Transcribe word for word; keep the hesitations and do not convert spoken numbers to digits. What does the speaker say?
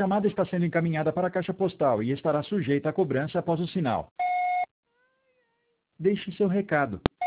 chamada está sendo encaminhada para a caixa postal e estará sujeita à cobrança após o sinal. Deixe seu recado.